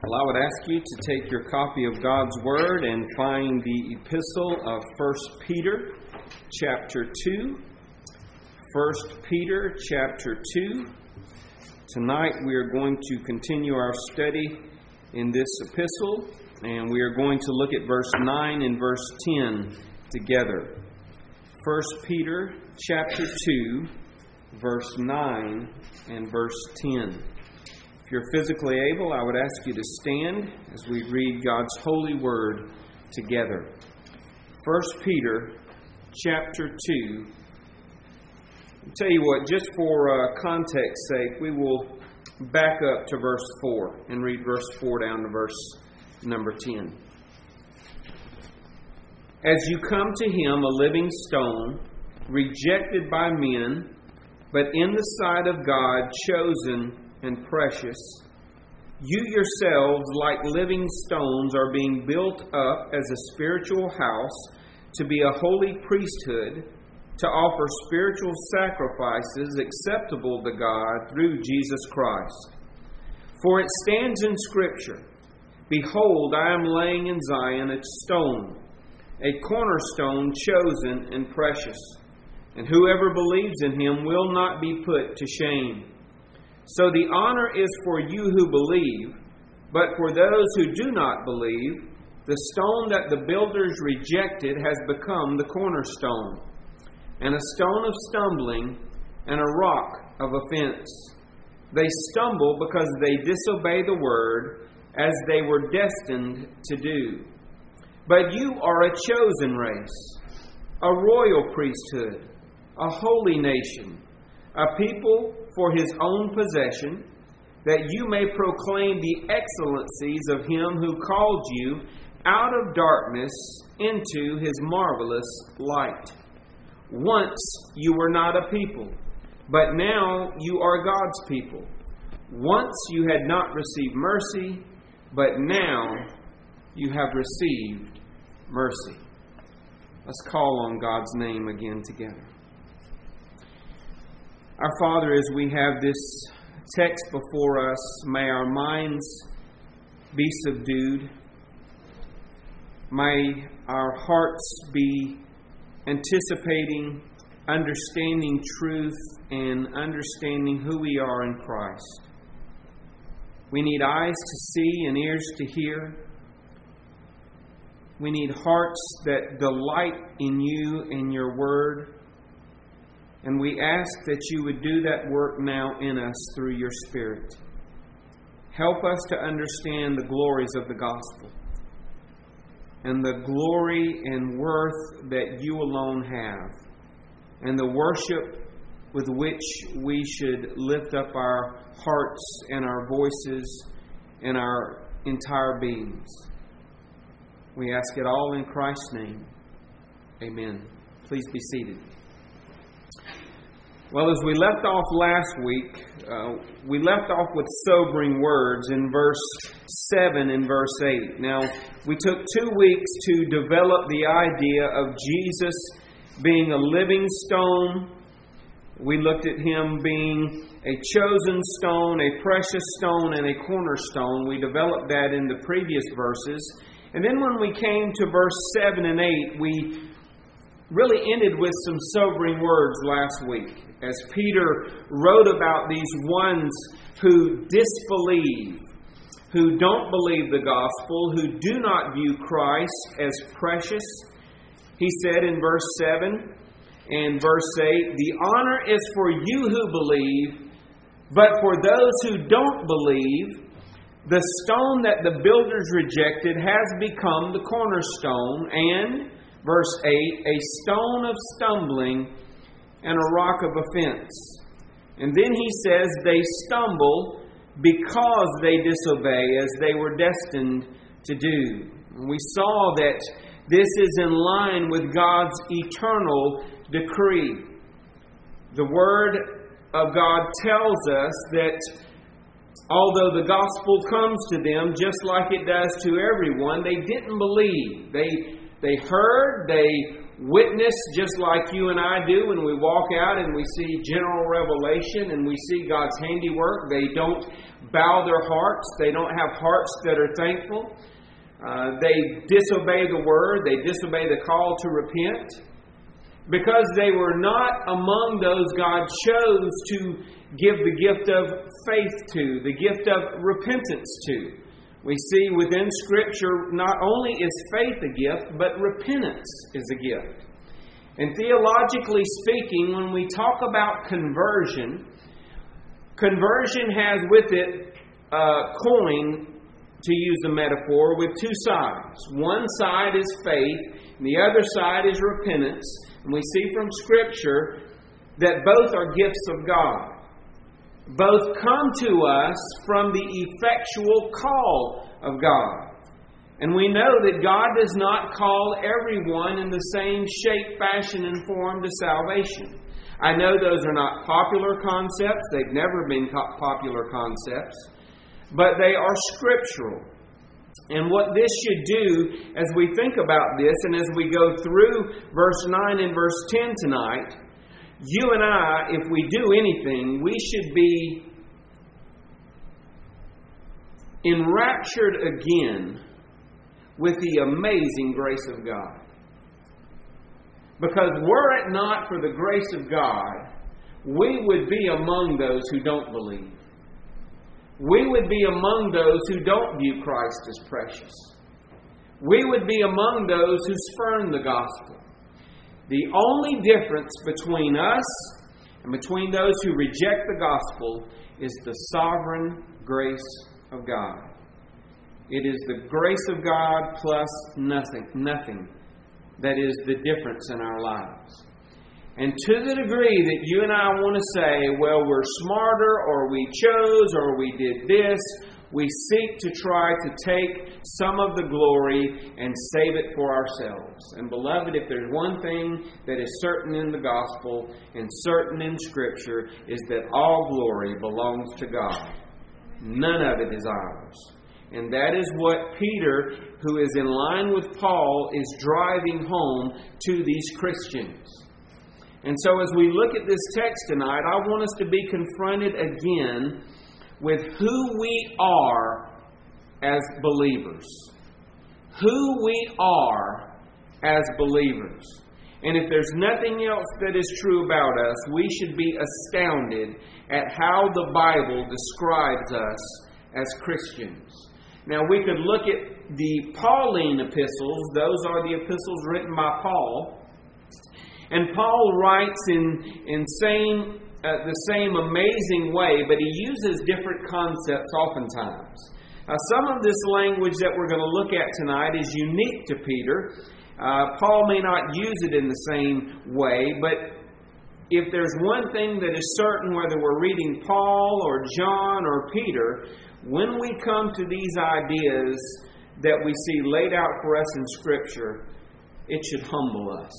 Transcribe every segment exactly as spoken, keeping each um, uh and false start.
Well, I would ask you to take your copy of God's Word and find the epistle of First Peter, chapter two. First Peter, chapter two. Tonight we are going to continue our study in this epistle, and we are going to look at verse nine and verse ten together. First Peter, chapter two, verse nine and verse ten. If you're physically able, I would ask you to stand as we read God's holy word together. First Peter chapter two. I'll tell you what, just for uh, context's sake, we will back up to verse four and read verse four down to verse number ten. As you come to him, a living stone, rejected by men, but in the sight of God, chosen and precious, you yourselves, like living stones, are being built up as a spiritual house to be a holy priesthood, to offer spiritual sacrifices acceptable to God through Jesus Christ. For it stands in Scripture, "Behold, I am laying in Zion a stone, a cornerstone chosen and precious, and whoever believes in him will not be put to shame. So the honor is for you who believe, but for those who do not believe, the stone that the builders rejected has become the cornerstone, and a stone of stumbling and a rock of offense. They stumble because they disobey the word, as they were destined to do. But you are a chosen race, a royal priesthood, a holy nation, a people for his own possession, that you may proclaim the excellencies of him who called you out of darkness into his marvelous light. Once you were not a people, but now you are God's people. Once you had not received mercy, but now you have received mercy." Let's call on God's name again together. Our Father, as we have this text before us, may our minds be subdued. May our hearts be anticipating, understanding truth, and understanding who we are in Christ. We need eyes to see and ears to hear. We need hearts that delight in you and your word. And we ask that you would do that work now in us through your Spirit. Help us to understand the glories of the gospel and the glory and worth that you alone have, and the worship with which we should lift up our hearts and our voices and our entire beings. We ask it all in Christ's name. Amen. Please be seated. Well, as we left off last week, uh, we left off with sobering words in verse seven and verse eight. Now, we took two weeks to develop the idea of Jesus being a living stone. We looked at him being a chosen stone, a precious stone, and a cornerstone. We developed that in the previous verses. And then when we came to verse seven and eight, we really ended with some sobering words last week, as Peter wrote about these ones who disbelieve, who don't believe the gospel, who do not view Christ as precious. He said in verse seven and verse eight, "The honor is for you who believe, but for those who don't believe, the stone that the builders rejected has become the cornerstone, and," verse eight, "a stone of stumbling and a rock of offense." And then he says they stumble because they disobey, as they were destined to do. And we saw that this is in line with God's eternal decree. The Word of God tells us that although the gospel comes to them just like it does to everyone, they didn't believe. They, they heard, they witness just like you and I do when we walk out and we see general revelation and we see God's handiwork. They don't bow their hearts. They don't have hearts that are thankful. Uh, they disobey the word. They disobey the call to repent because they were not among those God chose to give the gift of faith to, the gift of repentance to. We see within Scripture, not only is faith a gift, but repentance is a gift. And theologically speaking, when we talk about conversion, conversion has with it a coin, to use the metaphor, with two sides. One side is faith, and the other side is repentance. And we see from Scripture that both are gifts of God. Both come to us from the effectual call of God. And we know that God does not call everyone in the same shape, fashion, and form to salvation. I know those are not popular concepts. They've never been popular concepts. But they are scriptural. And what this should do as we think about this and as we go through verse nine and verse ten tonight, you and I, if we do anything, we should be enraptured again with the amazing grace of God. Because were it not for the grace of God, we would be among those who don't believe. We would be among those who don't view Christ as precious. We would be among those who spurn the gospel. The only difference between us and between those who reject the gospel is the sovereign grace of God. It is the grace of God plus nothing, nothing that is the difference in our lives. And to the degree that you and I want to say, well, we're smarter, or we chose, or we did this, we seek to try to take some of the glory and save it for ourselves. And beloved, if there's one thing that is certain in the gospel and certain in Scripture, is that all glory belongs to God. None of it is ours. And that is what Peter, who is in line with Paul, is driving home to these Christians. And so as we look at this text tonight, I want us to be confronted again with who we are as believers. Who we are as believers. And if there's nothing else that is true about us, we should be astounded at how the Bible describes us as Christians. Now, we could look at the Pauline epistles. Those are the epistles written by Paul. And Paul writes in, in same, uh, the same amazing way, but he uses different concepts oftentimes. Now, some of this language that we're going to look at tonight is unique to Peter. Uh, Paul may not use it in the same way, but if there's one thing that is certain, whether we're reading Paul or John or Peter, when we come to these ideas that we see laid out for us in Scripture, it should humble us.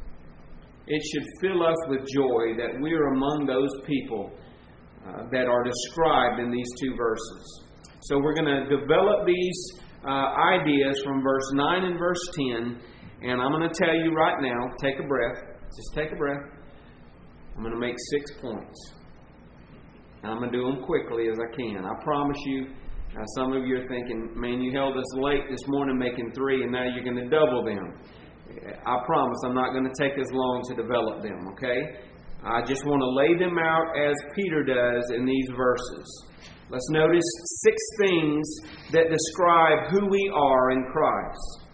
It should fill us with joy that we are among those people uh, that are described in these two verses. So we're going to develop these uh, ideas from verse nine and verse ten. And I'm going to tell you right now, take a breath. Just take a breath. I'm going to make six points. And I'm going to do them quickly as I can. I promise you, uh, some of you are thinking, man, you held us late this morning making three, and now you're going to double them. I promise I'm not going to take as long to develop them, okay? I just want to lay them out as Peter does in these verses. Let's notice six things that describe who we are in Christ.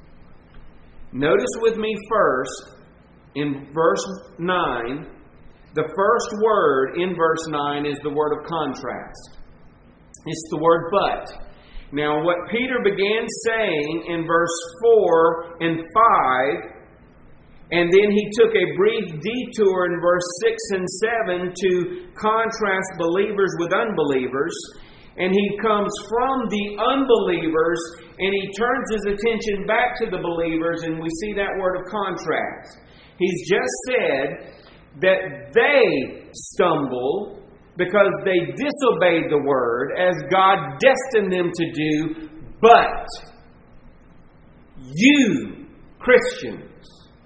Notice with me first, in verse nine, the first word in verse nine is the word of contrast. It's the word but. Now, what Peter began saying in verse four and five, and then he took a brief detour in verse six and seven to contrast believers with unbelievers, and he comes from the unbelievers and he turns his attention back to the believers, and we see that word of contrast. He's just said that they stumble because they disobeyed the word as God destined them to do, but you, Christians,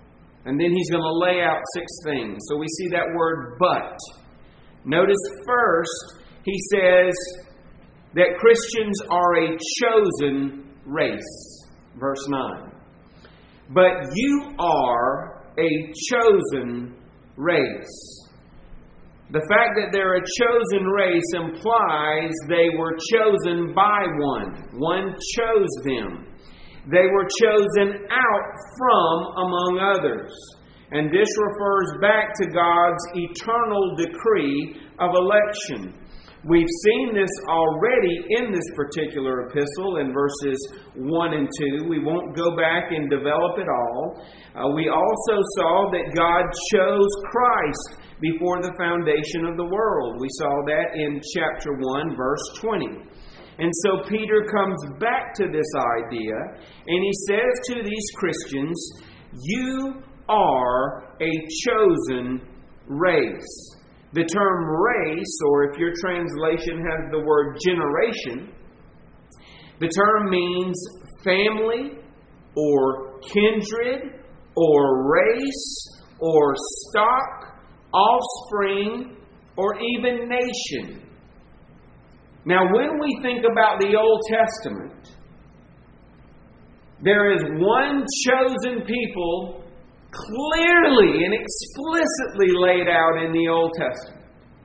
And then he's going to lay out six things. So we see that word but. Notice first, he says that Christians are a chosen race. Verse nine. But you are a chosen race. The fact that they're a chosen race implies they were chosen by one. One chose them. They were chosen out from among others. And this refers back to God's eternal decree of election. We've seen this already in this particular epistle in verses one and two. We won't go back and develop it all. Uh, we also saw that God chose Christ before the foundation of the world. We saw that in chapter one, verse twenty. And so Peter comes back to this idea, and he says to these Christians, you are a chosen race. The term race, or if your translation has the word generation, the term means family, or kindred, or race, or stock, offspring, or even nation. Now, when we think about the Old Testament, there is one chosen people clearly and explicitly laid out in the Old Testament.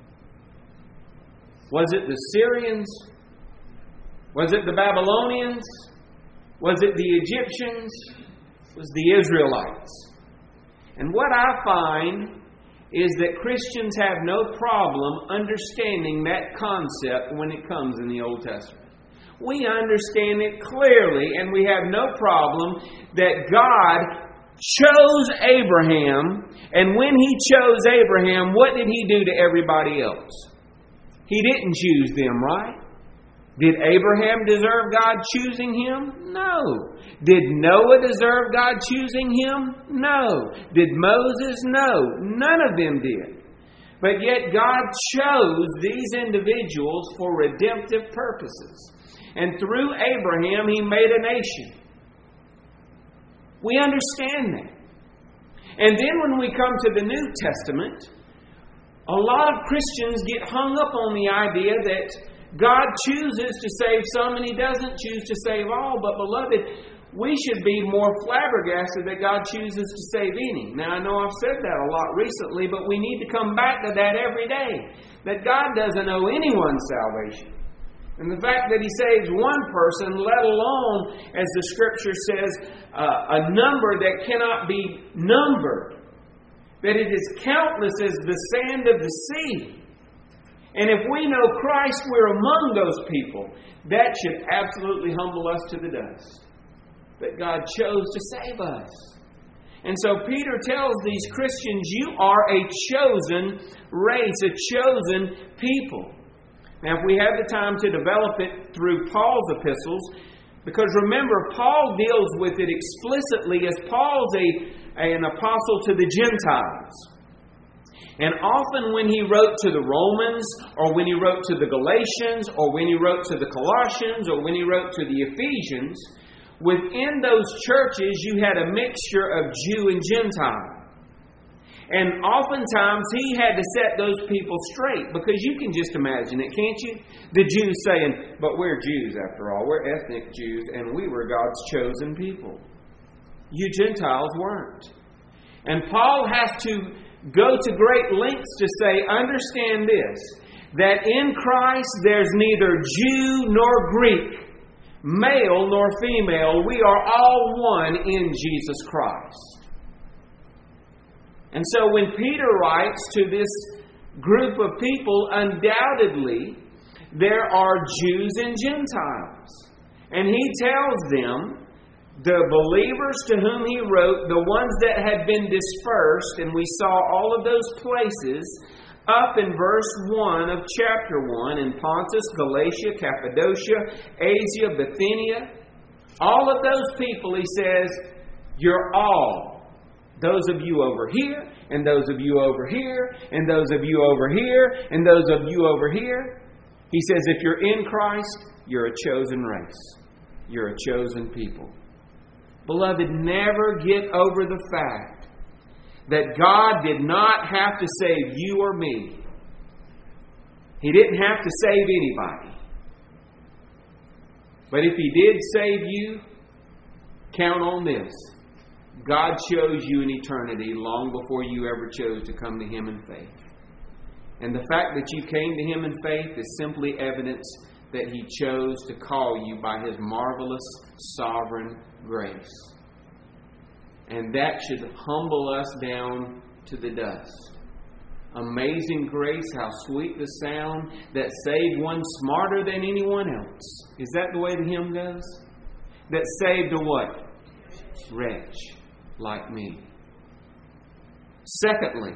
Was it the Syrians? Was it the Babylonians? Was it the Egyptians? It was the Israelites. And what I find is that Christians have no problem understanding that concept when it comes in the Old Testament. We understand it clearly, and we have no problem that God chose Abraham, and when He chose Abraham, what did He do to everybody else? He didn't choose them, right? Did Abraham deserve God choosing him? No. Did Noah deserve God choosing him? No. Did Moses? No. None of them did. But yet God chose these individuals for redemptive purposes. And through Abraham, He made a nation. We understand that. And then when we come to the New Testament, a lot of Christians get hung up on the idea that God chooses to save some and He doesn't choose to save all. But beloved, we should be more flabbergasted that God chooses to save any. Now, I know I've said that a lot recently, but we need to come back to that every day. That God doesn't owe anyone salvation. And the fact that He saves one person, let alone, as the Scripture says, uh, a number that cannot be numbered. That it is countless as the sand of the sea. And if we know Christ, we're among those people. That should absolutely humble us to the dust. That God chose to save us. And so Peter tells these Christians, you are a chosen race, a chosen people. Now, if we have the time to develop it through Paul's epistles, because remember, Paul deals with it explicitly as Paul's a, an apostle to the Gentiles. And often when he wrote to the Romans, or when he wrote to the Galatians, or when he wrote to the Colossians, or when he wrote to the Ephesians, within those churches you had a mixture of Jew and Gentile. And oftentimes he had to set those people straight, because you can just imagine it, can't you? The Jews saying, but we're Jews after all. We're ethnic Jews, and we were God's chosen people. You Gentiles weren't. And Paul has to go to great lengths to say, understand this, that in Christ there's neither Jew nor Greek, male nor female. We are all one in Jesus Christ. And so when Peter writes to this group of people, undoubtedly there are Jews and Gentiles. And he tells them, the believers to whom he wrote, the ones that had been dispersed, and we saw all of those places up in verse one of chapter one, in Pontus, Galatia, Cappadocia, Asia, Bithynia. All of those people, he says, you're all. Those of you over here, and those of you over here, and those of you over here, and those of you over here. He says, if you're in Christ, you're a chosen race. You're a chosen people. Beloved, never get over the fact that God did not have to save you or me. He didn't have to save anybody. But if He did save you, count on this. God chose you in eternity long before you ever chose to come to Him in faith. And the fact that you came to Him in faith is simply evidence that He chose to call you by His marvelous, sovereign grace. And that should humble us down to the dust. Amazing grace, how sweet the sound that saved one smarter than anyone else. Is that the way the hymn goes? That saved a what? Wretch like me. Secondly,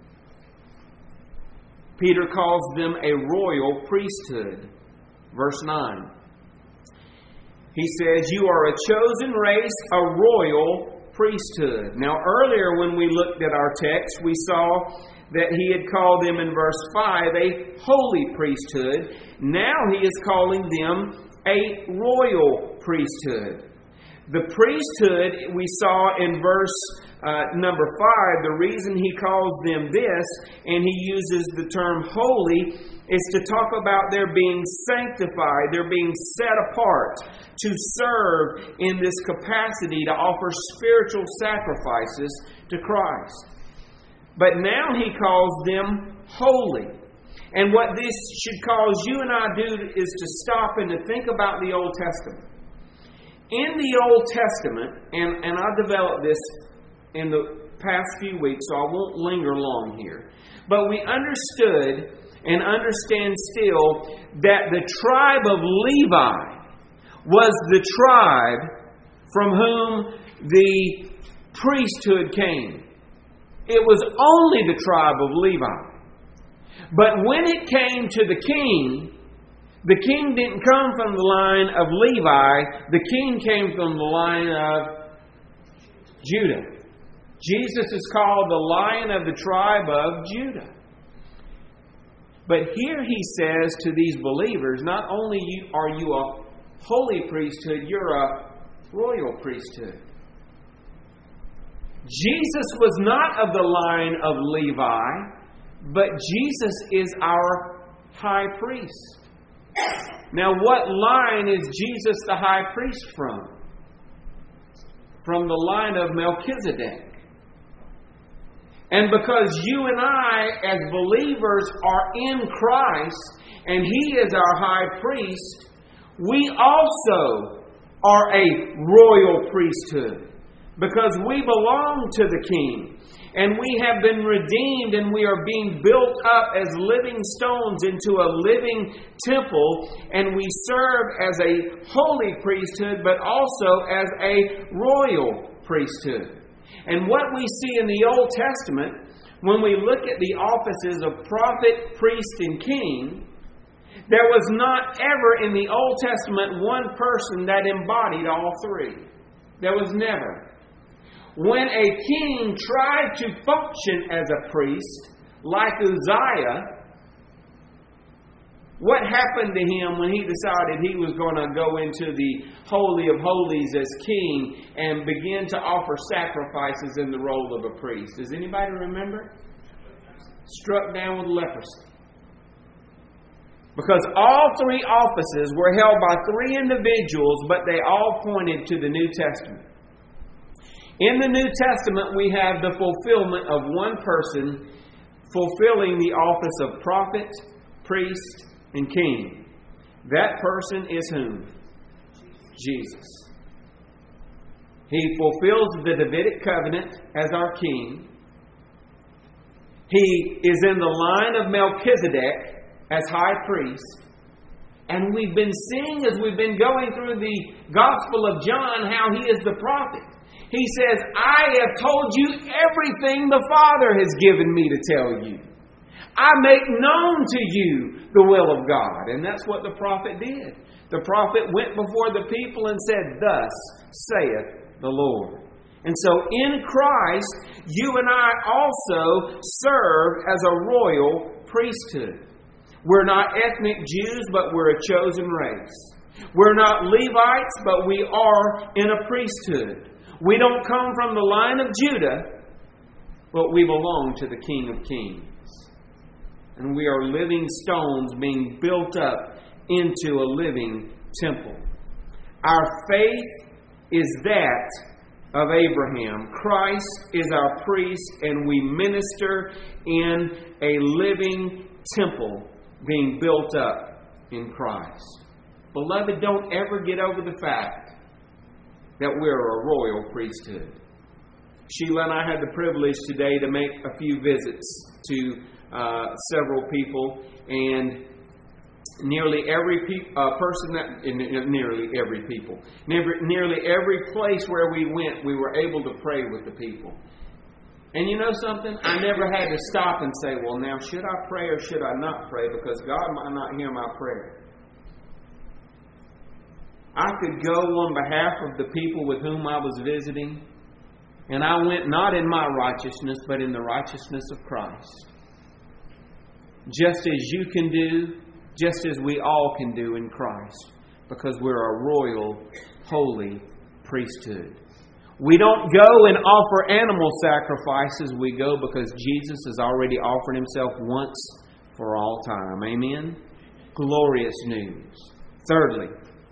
Peter calls them a royal priesthood. Verse nine. He says, you are a chosen race, a royal priesthood. Now earlier when we looked at our text, we saw that he had called them in verse five a holy priesthood. Now he is calling them a royal priesthood. The priesthood we saw in verse uh, number five, the reason he calls them this, and he uses the term holy, is to talk about their being sanctified, their being set apart to serve in this capacity to offer spiritual sacrifices to Christ. But now he calls them holy. And what this should cause you and I do is to stop and to think about the Old Testament. In the Old Testament, and, and I developed this in the past few weeks, so I won't linger long here. But we understood and understand still that the tribe of Levi was the tribe from whom the priesthood came. It was only the tribe of Levi. But when it came to the king, the king didn't come from the line of Levi. The king came from the line of Judah. Jesus is called the Lion of the tribe of Judah. But here he says to these believers, not only are you a holy priesthood, you're a royal priesthood. Jesus was not of the line of Levi, but Jesus is our high priest. Now, what line is Jesus the high priest from? From the line of Melchizedek. And because you and I, as believers, are in Christ, and He is our high priest, we also are a royal priesthood. Because we belong to the King. And we have been redeemed, and we are being built up as living stones into a living temple. And we serve as a holy priesthood, but also as a royal priesthood. And what we see in the Old Testament, when we look at the offices of prophet, priest, and king, there was not ever in the Old Testament one person that embodied all three. There was never. When a king tried to function as a priest, like Uzziah, what happened to him when he decided he was going to go into the Holy of Holies as king and begin to offer sacrifices in the role of a priest? Does anybody remember? Struck down with leprosy. Because all three offices were held by three individuals, but they all pointed to the New Testament. In the New Testament, we have the fulfillment of one person fulfilling the office of prophet, priest, and king. That person is whom? Jesus. He fulfills the Davidic covenant as our king. He is in the line of Melchizedek as high priest. And we've been seeing as we've been going through the Gospel of John how he is the prophet. He says, I have told you everything the Father has given me to tell you. I make known to you the will of God. And that's what the prophet did. The prophet went before the people and said, thus saith the Lord. And so in Christ, you and I also serve as a royal priesthood. We're not ethnic Jews, but we're a chosen race. We're not Levites, but we are in a priesthood. We don't come from the line of Judah, But we belong to the King of Kings. And we are living stones being built up into a living temple. Our faith is that of Abraham. Christ is our priest, and we minister in a living temple being built up in Christ. Beloved, don't ever get over the fact that we're a royal priesthood. Sheila and I had the privilege today to make a few visits to uh, several people, and nearly every pe- uh, person that, uh, nearly every people, never, nearly every place where we went, we were able to pray with the people. And you know something? I never had to stop and say, well, now, should I pray or should I not pray? Because God might not hear my prayer. I could go on behalf of the people with whom I was visiting, and I went not in my righteousness, but in the righteousness of Christ. Just as you can do, just as we all can do in Christ, because we're a royal, holy priesthood. We don't go and offer animal sacrifices. We go because Jesus has already offered Himself once for all time. Amen? Glorious news. Thirdly,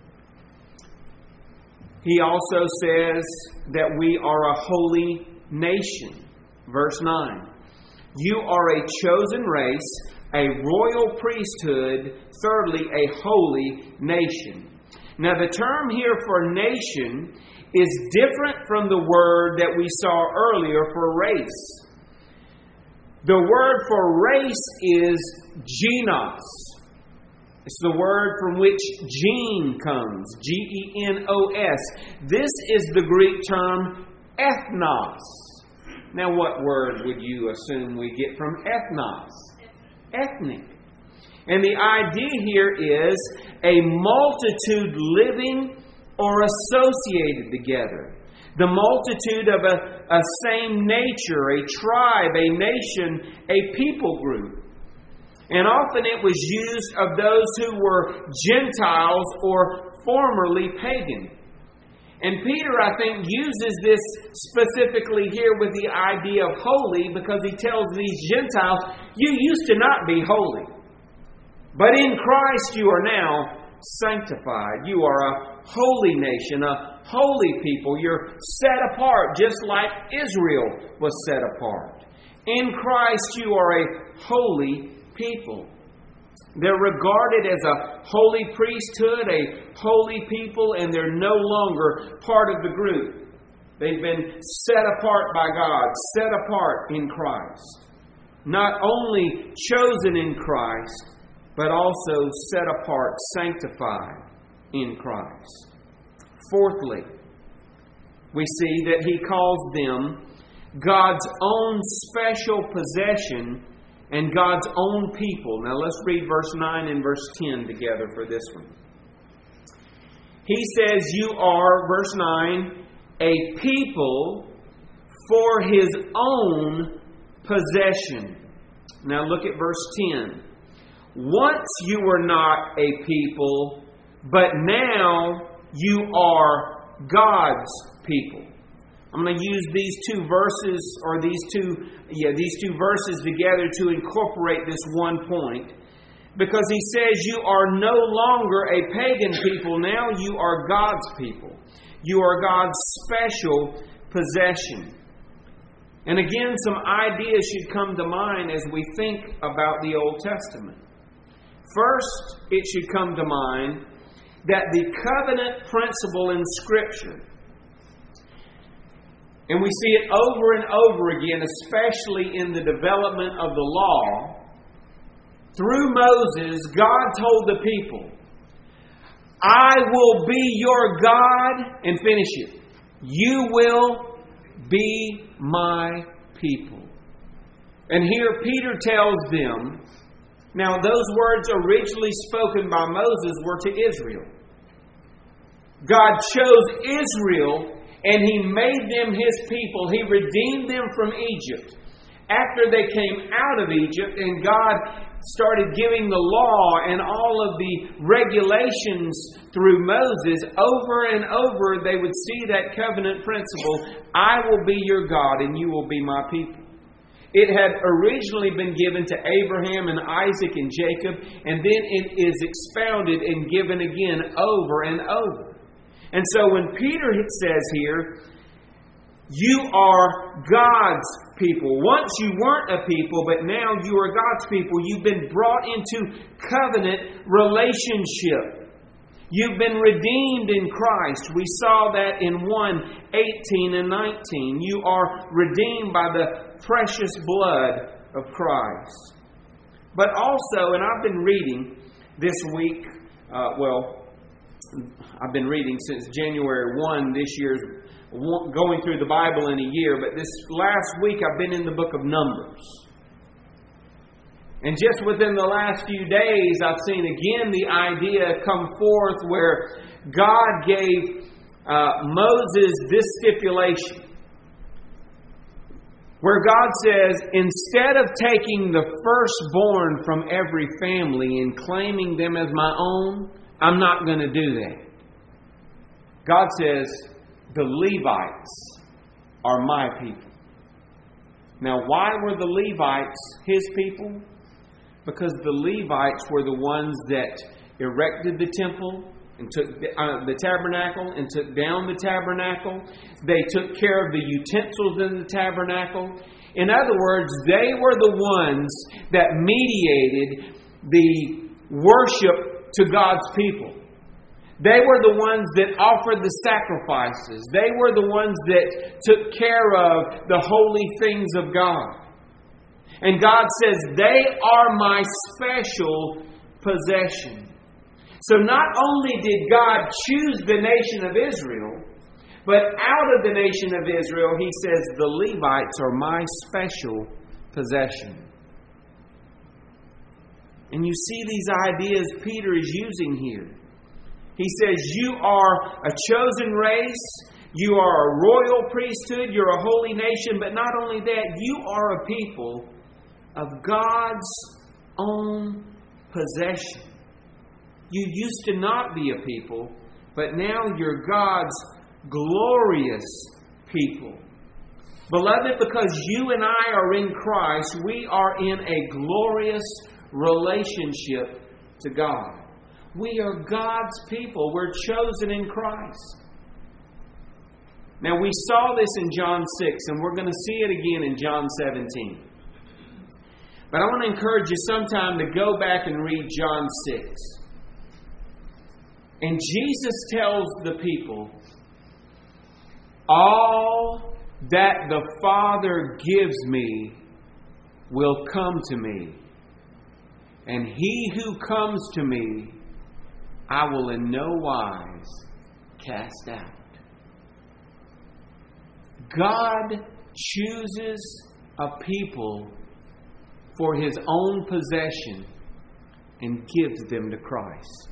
He also says that we are a holy nation. Verse nine. You are a chosen race, a royal priesthood, thirdly, a holy nation. Now, the term here for nation is different from the word that we saw earlier for race. The word for race is genos. It's the word from which gene comes, G E N O S. This is the Greek term ethnos. Now, what word would you assume we get from ethnos? Ethnic. And the idea here is a multitude living or associated together. The multitude of a, a same nature, a tribe, a nation, a people group. And often it was used of those who were Gentiles or formerly pagan. And Peter, I think, uses this specifically here with the idea of holy, because he tells these Gentiles, you used to not be holy, but in Christ you are now sanctified. You are a holy nation, a holy people. You're set apart just like Israel was set apart. In Christ you are a holy people. They're regarded as a holy priesthood, a holy people, and they're no longer part of the group. They've been set apart by God, set apart in Christ. Not only chosen in Christ, but also set apart, sanctified in Christ. Fourthly, we see that He calls them God's own special possession and God's own people. Now let's read verse nine and verse ten together for this one. He says, you are, verse nine, a people for His own possession. Now look at verse ten. Once you were not a people, but now you are God's people. I'm going to use these two verses, or these two, yeah, these two verses together to incorporate this one point. Because he says you are no longer a pagan people, now you are God's people. You are God's special possession. And again, some ideas should come to mind as we think about the Old Testament. First, it should come to mind that the covenant principle in Scripture, and we see it over and over again, especially in the development of the law. Through Moses, God told the people, I will be your God, and finish it. You will be my people. And here Peter tells them, now those words originally spoken by Moses were to Israel. God chose Israel and He made them His people. He redeemed them from Egypt. After they came out of Egypt and God started giving the law and all of the regulations through Moses, over and over they would see that covenant principle, I will be your God and you will be my people. It had originally been given to Abraham and Isaac and Jacob, and then it is expounded and given again over and over. And so when Peter says here, you are God's people. Once you weren't a people, but now you are God's people. You've been brought into covenant relationship. You've been redeemed in Christ. We saw that in one eighteen and nineteen. You are redeemed by the precious blood of Christ. But also, and I've been reading this week, uh, well, I've been reading since January first this year, going through the Bible in a year, but this last week I've been in the book of Numbers. And just within the last few days, I've seen again the idea come forth where God gave uh, Moses this stipulation. Where God says, instead of taking the firstborn from every family and claiming them as my own, I'm not going to do that. God says, the Levites are my people. Now, why were the Levites His people? Because the Levites were the ones that erected the temple and took uh, the tabernacle and took down the tabernacle. They took care of the utensils in the tabernacle. In other words, they were the ones that mediated the worship to God's people. They were the ones that offered the sacrifices. They were the ones that took care of the holy things of God. And God says, they are my special possession. So not only did God choose the nation of Israel, but out of the nation of Israel, He says, the Levites are my special possession. And you see these ideas Peter is using here. He says, you are a chosen race, you are a royal priesthood, you're a holy nation, but not only that, you are a people of God's own possession. You used to not be a people, but now you're God's glorious people. Beloved, because you and I are in Christ, we are in a glorious relationship to God. We are God's people. We're chosen in Christ. Now, we saw this in John six, and we're going to see it again in John seventeen. But I want to encourage you sometime to go back and read John six. And Jesus tells the people, all that the Father gives me will come to me. And he who comes to me, I will in no wise cast out. God chooses a people for His own possession and gives them to Christ.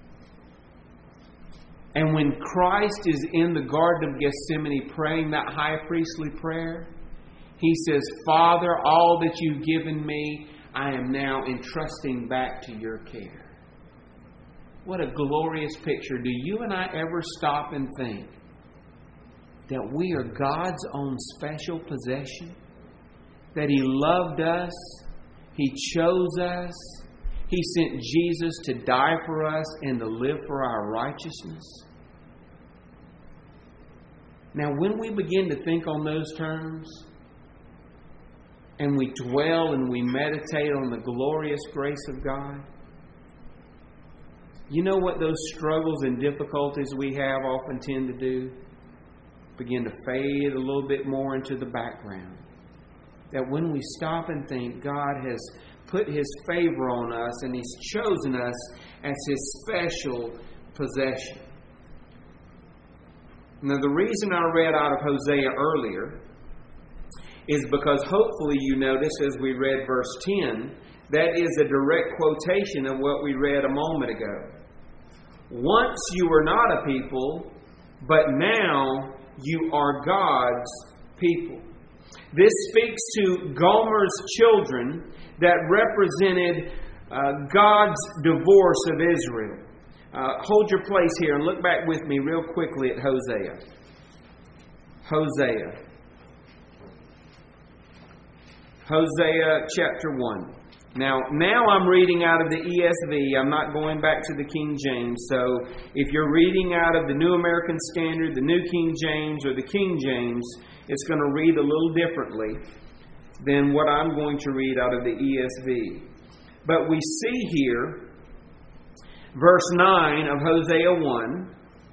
And when Christ is in the Garden of Gethsemane praying that high priestly prayer, He says, Father, all that you've given me, I am now entrusting back to your care. What a glorious picture. Do you and I ever stop and think that we are God's own special possession? That He loved us, He chose us, He sent Jesus to die for us and to live for our righteousness? Now, when we begin to think on those terms, and we dwell and we meditate on the glorious grace of God, you know what those struggles and difficulties we have often tend to do? Begin to fade a little bit more into the background. That when we stop and think, God has put His favor on us and He's chosen us as His special possession. Now, the reason I read out of Hosea earlier is because hopefully you notice as we read verse ten, that is a direct quotation of what we read a moment ago. Once you were not a people, but now you are God's people. This speaks to Gomer's children that represented uh, God's divorce of Israel. Uh, hold your place here and look back with me real quickly at Hosea. Hosea. Hosea chapter one. Now, now I'm reading out of the E S V. I'm not going back to the King James. So if you're reading out of the New American Standard, the New King James, or the King James, it's going to read a little differently than what I'm going to read out of the E S V. But we see here, verse nine of Hosea one,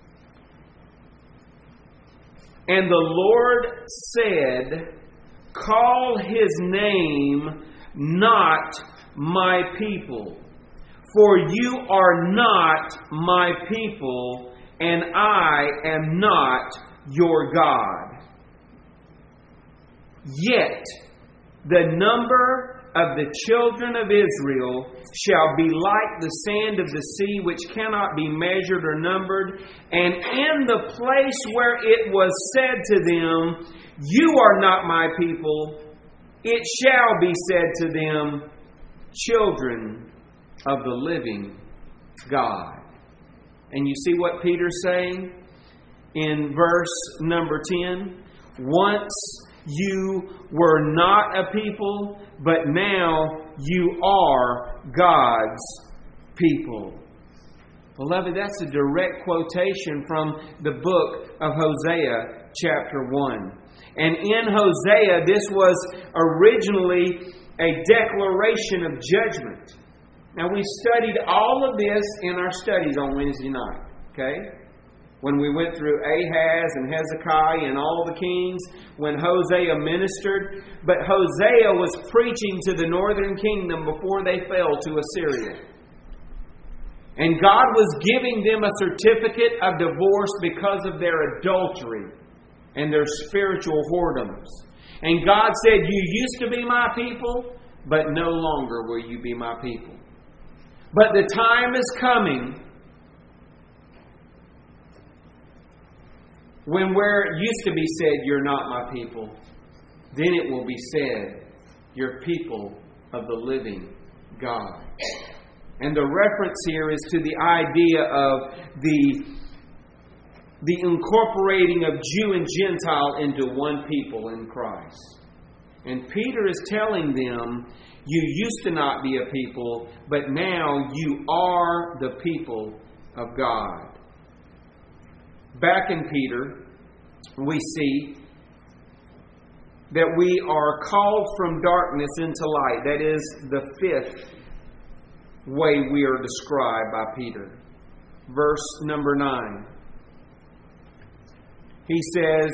"And the Lord said, call his name not my people, for you are not my people, and I am not your God. Yet the number of the children of Israel shall be like the sand of the sea, which cannot be measured or numbered. And in the place where it was said to them, you are not my people, it shall be said to them, children of the living God." And you see what Peter's saying in verse number ten? Once you were not a people, but now you are God's people. Beloved, that's a direct quotation from the book of Hosea chapter one. And in Hosea, this was originally a declaration of judgment. Now, we studied all of this in our studies on Wednesday night, okay? When we went through Ahaz and Hezekiah and all the kings, when Hosea ministered. But Hosea was preaching to the northern kingdom before they fell to Assyria. And God was giving them a certificate of divorce because of their adultery and their spiritual whoredoms. And God said, you used to be my people, but no longer will you be my people. But the time is coming when where it used to be said, you're not my people, then it will be said, you're people of the living God. And the reference here is to the idea of the the incorporating of Jew and Gentile into one people in Christ. And Peter is telling them, you used to not be a people, but now you are the people of God. Back in Peter, we see that we are called from darkness into light. That is the fifth way we are described by Peter. Verse number nine. He says,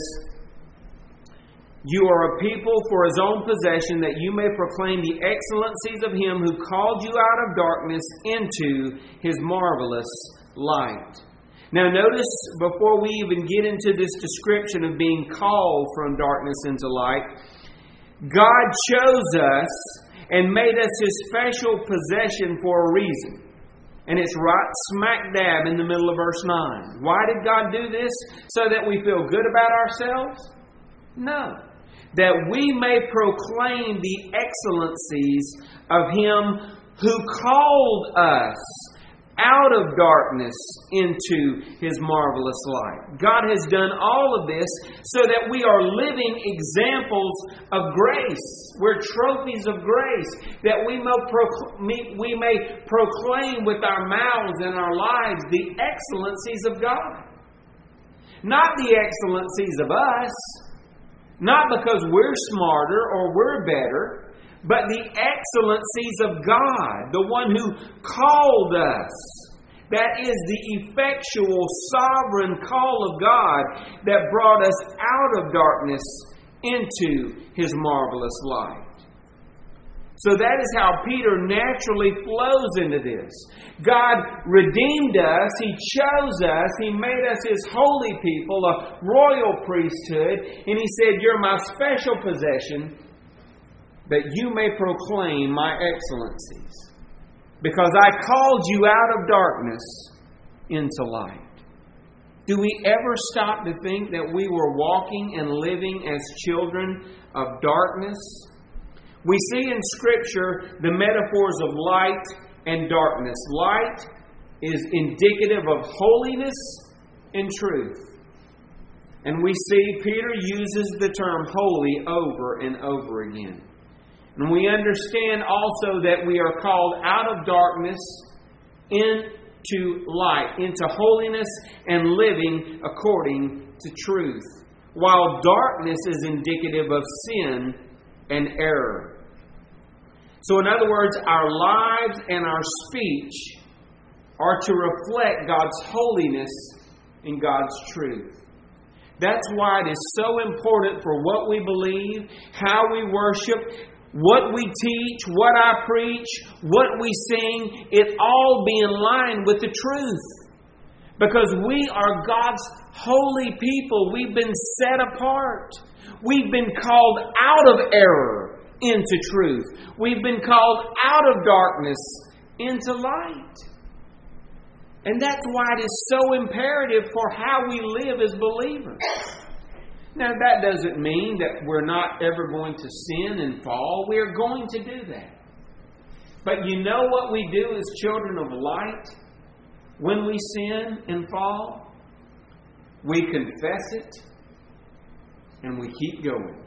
you are a people for his own possession, that you may proclaim the excellencies of him who called you out of darkness into his marvelous light. Now notice, before we even get into this description of being called from darkness into light, God chose us and made us his special possession for a reason. And it's right smack dab in the middle of verse nine. Why did God do this? So that we feel good about ourselves? No. That we may proclaim the excellencies of him who called us out of darkness into his marvelous light. God has done all of this so that we are living examples of grace. We're trophies of grace, that we may, procl- we may proclaim with our mouths and our lives the excellencies of God. Not the excellencies of us, not because we're smarter or we're better, but the excellencies of God, the one who called us. That is the effectual, sovereign call of God that brought us out of darkness into his marvelous light. So that is how Peter naturally flows into this. God redeemed us. He chose us. He made us his holy people, a royal priesthood. And he said, you're my special possession, that you may proclaim my excellencies, because I called you out of darkness into light. Do we ever stop to think that we were walking and living as children of darkness? We see in Scripture the metaphors of light and darkness. Light is indicative of holiness and truth. And we see Peter uses the term holy over and over again. And we understand also that we are called out of darkness into light, into holiness and living according to truth, while darkness is indicative of sin and error. So in other words, our lives and our speech are to reflect God's holiness and God's truth. That's why it is so important for what we believe, how we worship, what we teach, what I preach, what we sing, it all be in line with the truth. Because we are God's holy people. We've been set apart. We've been called out of error into truth. We've been called out of darkness into light. And that's why it is so imperative for how we live as believers. Now, that doesn't mean that we're not ever going to sin and fall. We're going to do that. But you know what we do as children of light when we sin and fall? We confess it and we keep going.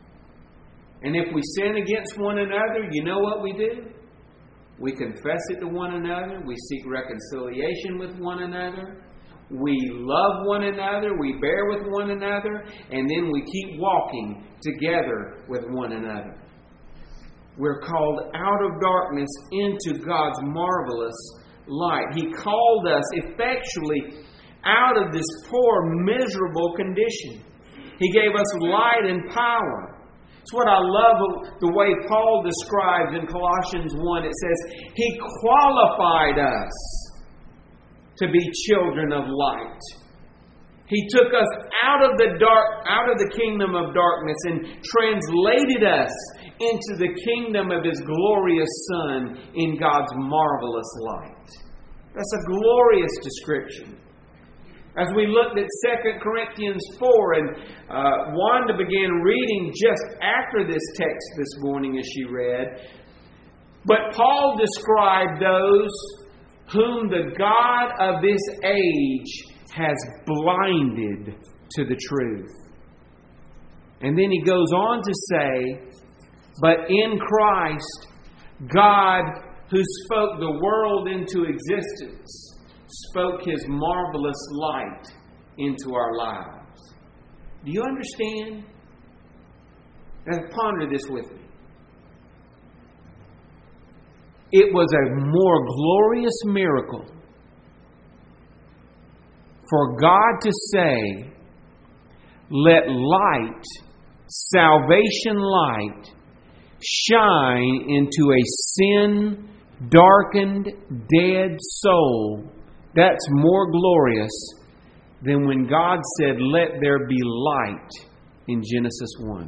And if we sin against one another, you know what we do? We confess it to one another. We seek reconciliation with one another. We love one another. We bear with one another. And then we keep walking together with one another. We're called out of darkness into God's marvelous light. He called us effectually out of this poor, miserable condition. He gave us light and power. It's what I love the way Paul describes in Colossians one. It says, He qualified us to be children of light. He took us out of the dark, out of the kingdom of darkness and translated us into the kingdom of His glorious Son in God's marvelous light. That's a glorious description. As we looked at Second Corinthians four, and uh, Wanda began reading just after this text this morning as she read. But Paul described those whom the God of this age has blinded to the truth. And then he goes on to say, but in Christ, God, who spoke the world into existence, spoke His marvelous light into our lives. Do you understand? Now ponder this with me. It was a more glorious miracle for God to say, let light, salvation light, shine into a sin-darkened, dead soul. That's more glorious than when God said, let there be light in Genesis one.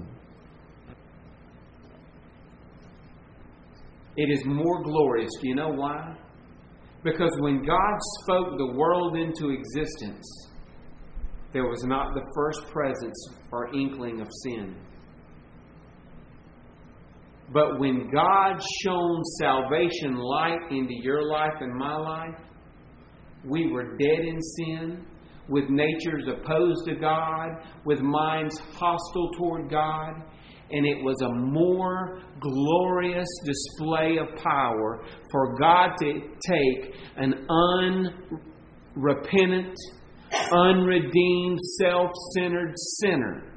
It is more glorious. Do you know why? Because when God spoke the world into existence, there was not the first presence or inkling of sin. But when God shone salvation light into your life and my life, we were dead in sin, with natures opposed to God, with minds hostile toward God. And it was a more glorious display of power for God to take an unrepentant, unredeemed, self-centered sinner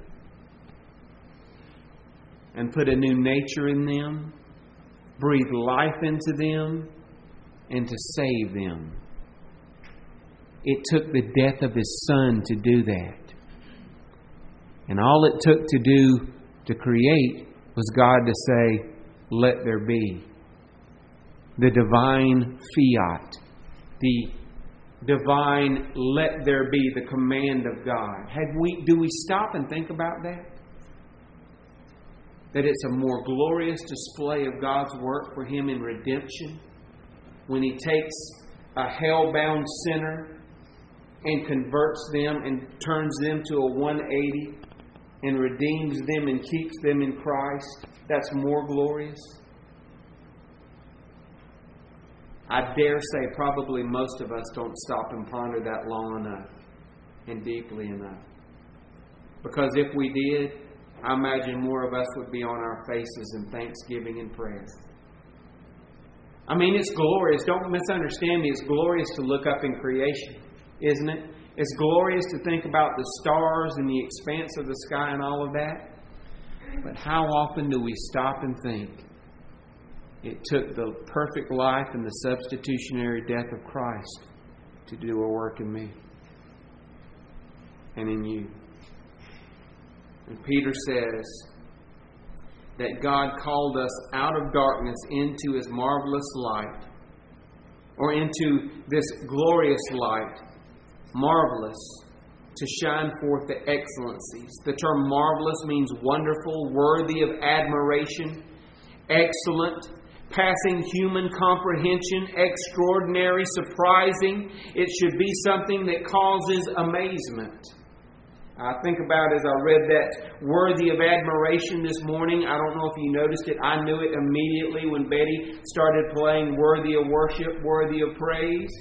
and put a new nature in them, breathe life into them, and to save them. It took the death of His Son to do that. And all it took to do to create was God to say, let there be. The divine fiat. The divine let there be, the command of God. Had we, do we stop and think about that? That it's a more glorious display of God's work for Him in redemption when He takes a hell-bound sinner and converts them and turns them to a one eighty and redeems them and keeps them in Christ. That's more glorious. I dare say probably most of us don't stop and ponder that long enough and deeply enough. Because if we did, I imagine more of us would be on our faces in thanksgiving and praise. I mean, it's glorious. Don't misunderstand me. It's glorious to look up in creation, isn't it? It's glorious to think about the stars and the expanse of the sky and all of that. But how often do we stop and think it took the perfect life and the substitutionary death of Christ to do a work in me and in you? And Peter says that God called us out of darkness into His marvelous light, or into this glorious light, marvelous, to shine forth the excellencies. The term marvelous means wonderful, worthy of admiration, excellent, passing human comprehension, extraordinary, surprising. It should be something that causes amazement. I think about, as I read that worthy of admiration this morning, I don't know if you noticed it, I knew it immediately when Betty started playing worthy of worship, worthy of praise.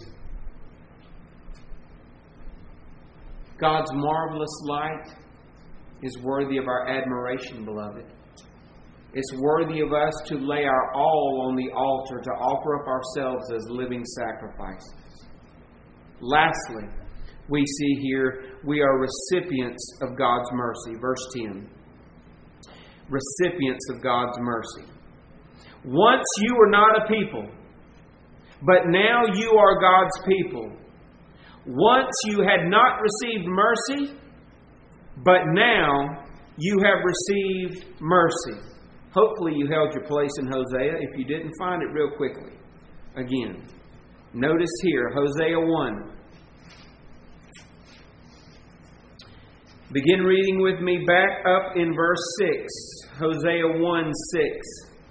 God's marvelous light is worthy of our admiration, beloved. It's worthy of us to lay our all on the altar, to offer up ourselves as living sacrifices. Lastly, we see here we are recipients of God's mercy. Verse ten. Recipients of God's mercy. Once you were not a people, but now you are God's people. Once you had not received mercy, but now you have received mercy. Hopefully you held your place in Hosea. If you didn't, find it real quickly. Again, notice here, Hosea one. Begin reading with me back up in verse six. Hosea one six.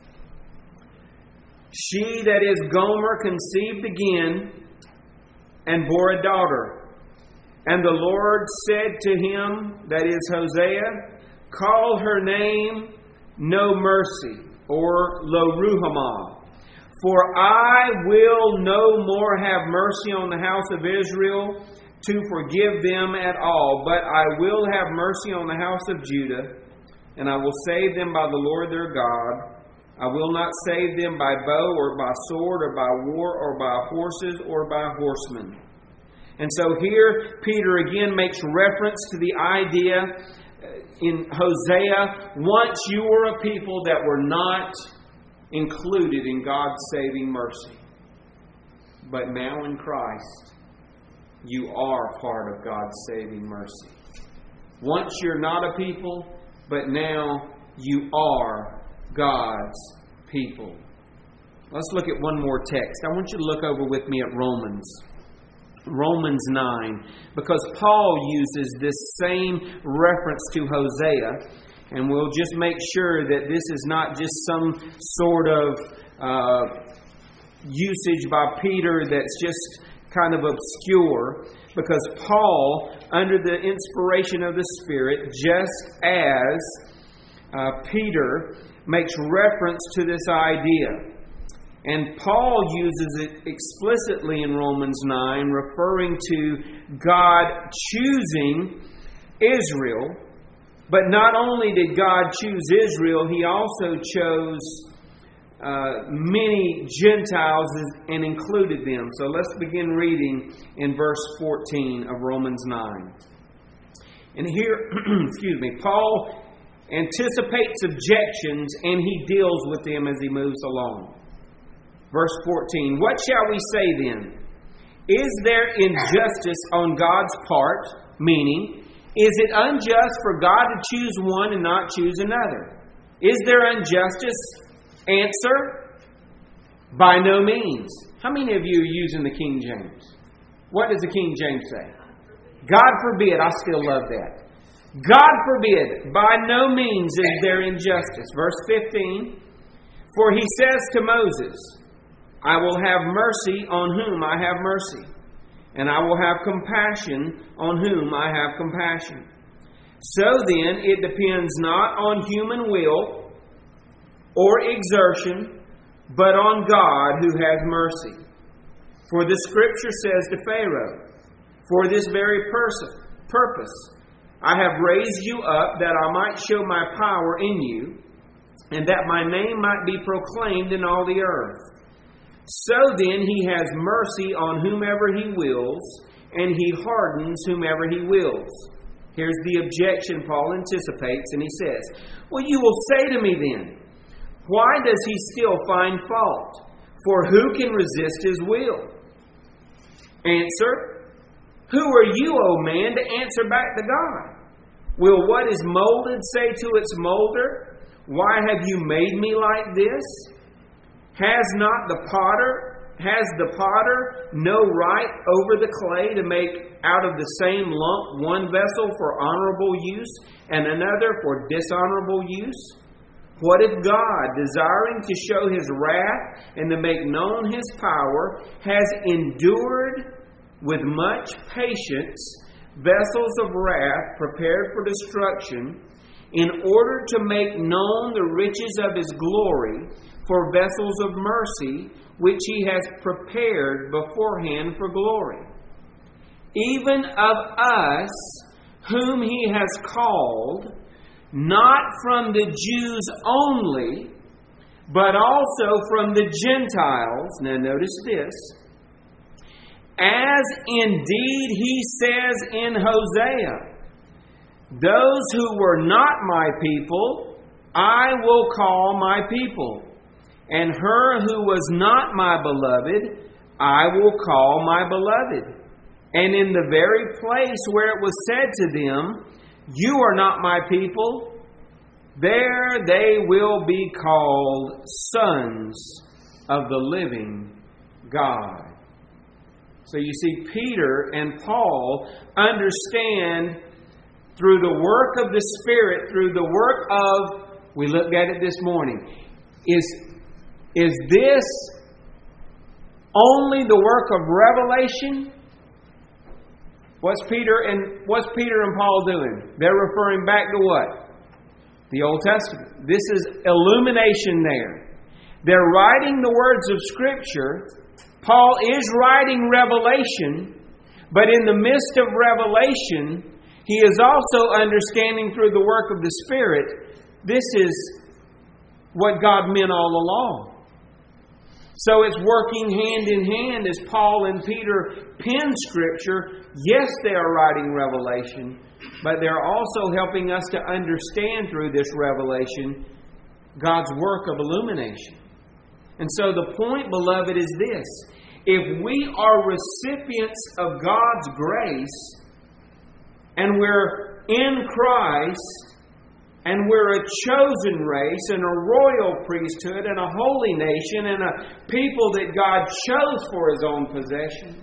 She, that is Gomer, conceived again and bore a daughter. And the Lord said to him, that is Hosea, call her name No Mercy, or Lo Ruhamah. For I will no more have mercy on the house of Israel to forgive them at all, but I will have mercy on the house of Judah, and I will save them by the Lord their God. I will not save them by bow or by sword or by war or by horses or by horsemen. And so here Peter again makes reference to the idea in Hosea, once you were a people that were not included in God's saving mercy. But now in Christ, you are part of God's saving mercy. Once you're not a people, but now you are God's people. Let's look at one more text. I want you to look over with me at Romans. Romans nine, because Paul uses this same reference to Hosea, and we'll just make sure that this is not just some sort of uh, usage by Peter that's just kind of obscure, because Paul, under the inspiration of the Spirit, just as uh, Peter, makes reference to this idea. And Paul uses it explicitly in Romans nine, referring to God choosing Israel. But not only did God choose Israel, He also chose uh, many Gentiles and included them. So let's begin reading in verse fourteen of Romans nine. And here, excuse me, Paul anticipates objections and he deals with them as he moves along. Verse fourteen, what shall we say then? Is there injustice on God's part? Meaning, is it unjust for God to choose one and not choose another? Is there injustice? Answer, by no means. How many of you are using the King James? What does the King James say? God forbid. I still love that. God forbid. By no means is there injustice. Verse fifteen, for He says to Moses, I will have mercy on whom I have mercy, and I will have compassion on whom I have compassion. So then, it depends not on human will or exertion, but on God who has mercy. For the Scripture says to Pharaoh, for this very person, purpose, I have raised you up that I might show my power in you, and that my name might be proclaimed in all the earth. So then he has mercy on whomever he wills, and he hardens whomever he wills. Here's the objection Paul anticipates, and he says, well, you will say to me then, why does he still find fault? For who can resist his will? Answer, who are you, O man, to answer back to God? Will what is molded say to its molder, why have you made me like this? Has not the potter, has the potter no right over the clay to make out of the same lump one vessel for honorable use and another for dishonorable use? What if God, desiring to show His wrath and to make known His power, has endured with much patience vessels of wrath prepared for destruction, in order to make known the riches of His glory for vessels of mercy, which He has prepared beforehand for glory? Even of us, whom He has called, not from the Jews only, but also from the Gentiles. Now notice this. As indeed He says in Hosea, those who were not my people, I will call my people. And her who was not my beloved, I will call my beloved. And in the very place where it was said to them, you are not my people, there they will be called sons of the living God. So you see, Peter and Paul understand through the work of the Spirit, through the work of, we looked at it this morning, is, is this only the work of revelation? What's Peter and what's Peter and Paul doing? They're referring back to what? The Old Testament. This is illumination there. They're writing the words of Scripture. Paul is writing revelation, but in the midst of revelation, he is also understanding through the work of the Spirit, this is what God meant all along. So it's working hand in hand as Paul and Peter pen Scripture. Yes, they are writing revelation, but they're also helping us to understand through this revelation God's work of illumination. And so the point, beloved, is this. If we are recipients of God's grace, and we're in Christ, and we're a chosen race, and a royal priesthood, and a holy nation, and a people that God chose for His own possession,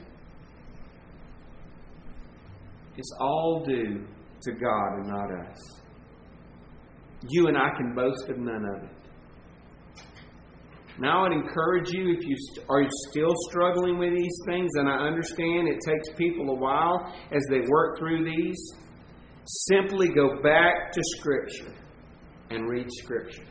it's all due to God and not us. You and I can boast of none of it. Now I would encourage you, if you are still struggling with these things, and I understand it takes people a while as they work through these, simply go back to Scripture and read Scripture.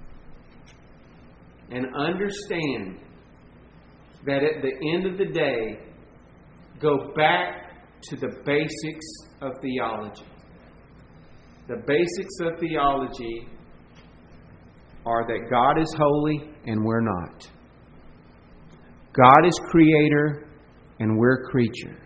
And understand that at the end of the day, go back to the basics of theology. The basics of theology are that God is holy and we're not. God is creator and we're creature.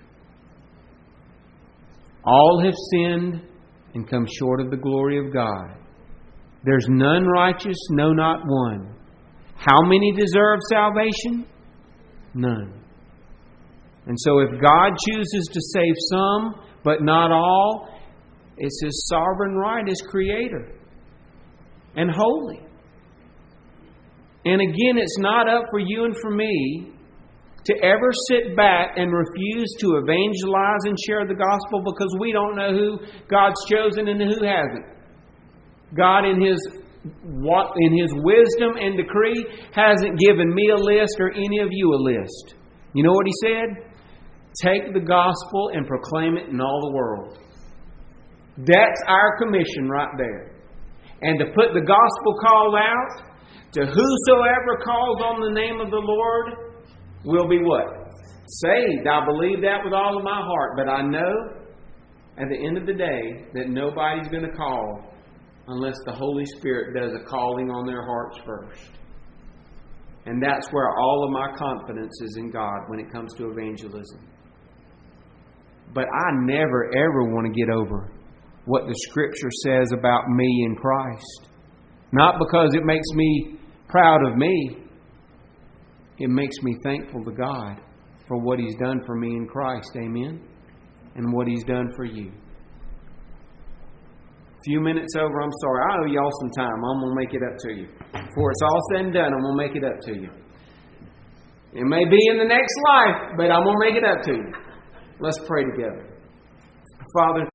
All have sinned and come short of the glory of God. There's none righteous, no, not one. How many deserve salvation? None. And so if God chooses to save some, but not all, it's His sovereign right as creator and holy. And again, it's not up for you and for me to ever sit back and refuse to evangelize and share the gospel because we don't know who God's chosen and who hasn't. God in His in His wisdom and decree hasn't given me a list or any of you a list. You know what He said? Take the gospel and proclaim it in all the world. That's our commission right there. And to put the gospel call out, to whosoever calls on the name of the Lord will be what? Saved. I believe that with all of my heart. But I know at the end of the day that nobody's going to call unless the Holy Spirit does a calling on their hearts first. And that's where all of my confidence is in God when it comes to evangelism. But I never, ever want to get over what the Scripture says about me in Christ. Not because it makes me proud of me. It makes me thankful to God for what He's done for me in Christ. Amen? And what He's done for you. A few minutes over, I'm sorry. I owe y'all some time. I'm going to make it up to you. Before it's all said and done, I'm going to make it up to you. It may be in the next life, but I'm going to make it up to you. Let's pray together. Father,